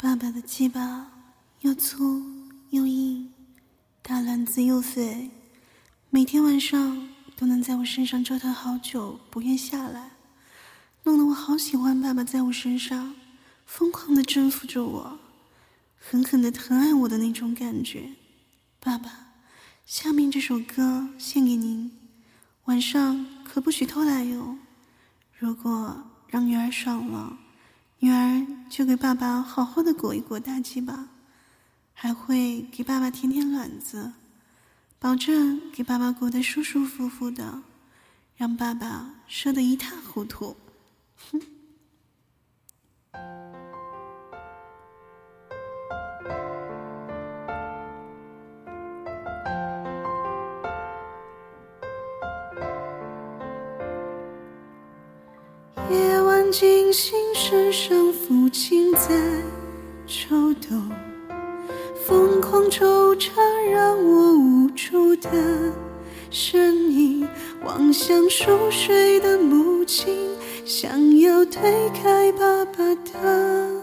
爸爸的鸡巴又粗又硬，大篮子又肥，每天晚上都能在我身上折腾好久，不愿下来，弄得我好喜欢爸爸在我身上疯狂地征服着我，狠狠地疼爱我的那种感觉。爸爸，下面这首歌献给您，晚上可不许偷懒哟。如果让女儿爽了，女儿就给爸爸好好的裹一裹大鸡巴，还会给爸爸舔舔卵子，保证给爸爸裹得舒舒服服的，让爸爸射得一塌糊涂。哼。夜晚惊醒，身上父亲在抽动，疯狂抽插让我无助的声音，望向熟睡的母亲，想要推开爸爸的，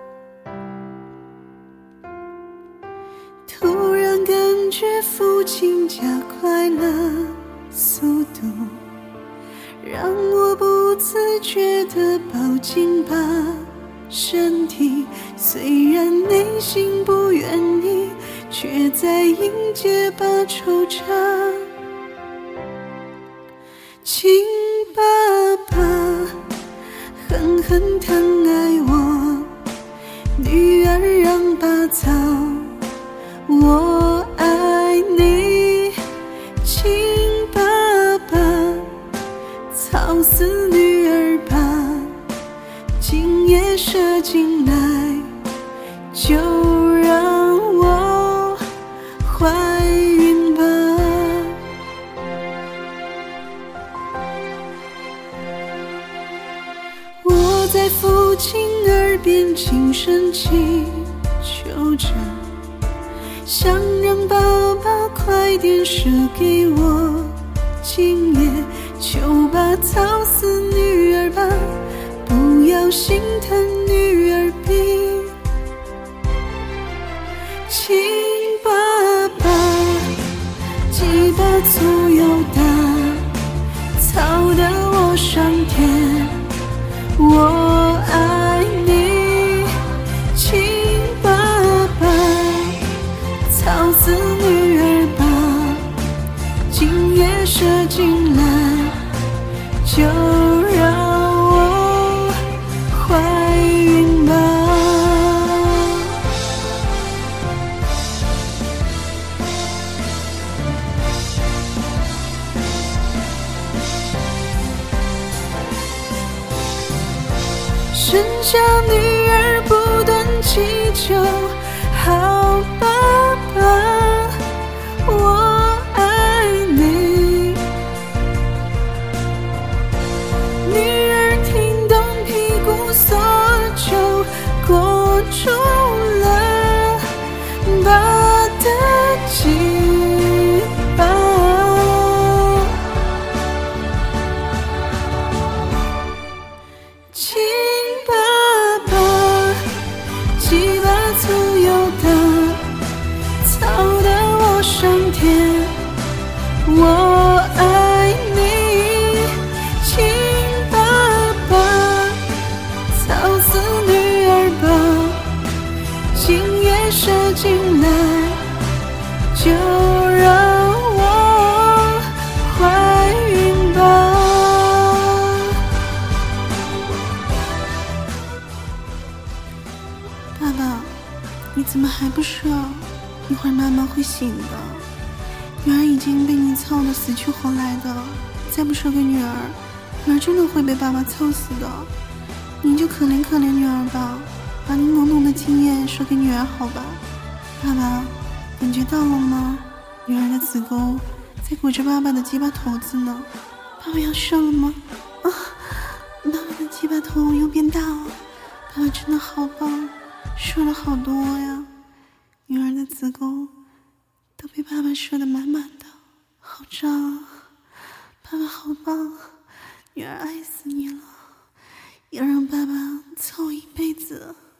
突然感觉父亲加快了速度，让我不自觉地抱紧爸身体，虽然内心不愿意，却在迎接爸抽插。亲爸爸，狠狠疼爱我，女儿让爸操，我爱你。亲爸爸，操死女儿吧，今夜射进来，就让我怀孕吧。我在父亲耳边轻声祈求着，想让爸爸快点射给我，今夜求爸操死女儿吧，不要心疼女儿病。亲爸爸，鸡巴粗又大，操得我上天，我爱你。亲爸爸，操死女儿吧，今夜射进来，就让我怀孕吧。生下女儿不断祈求，好爸爸，我爱你。女儿听懂屁股索就裹住了爸的鸡巴。亲爸爸，鸡巴粗又大，操得我上天，我爱你。亲爸爸，操死女儿吧，今夜射进来，就让我怀孕吧。爸爸，你怎么还不射？一会儿妈妈会醒的。女儿已经被你操得死去活来的，再不射给女儿，女儿真的会被爸爸操死的。您就可怜可怜女儿吧，把您浓浓的精液射给女儿好吧。爸爸，感觉到了吗？女儿的子宫在裹着爸爸的鸡巴头子呢。爸爸要射了吗？啊，爸爸的鸡巴头又变大了。爸爸真的好棒，射了好多呀。女儿的子宫都被爸爸射得满满的，好胀啊！爸爸好棒，女儿爱死你了，要让爸爸操一辈子。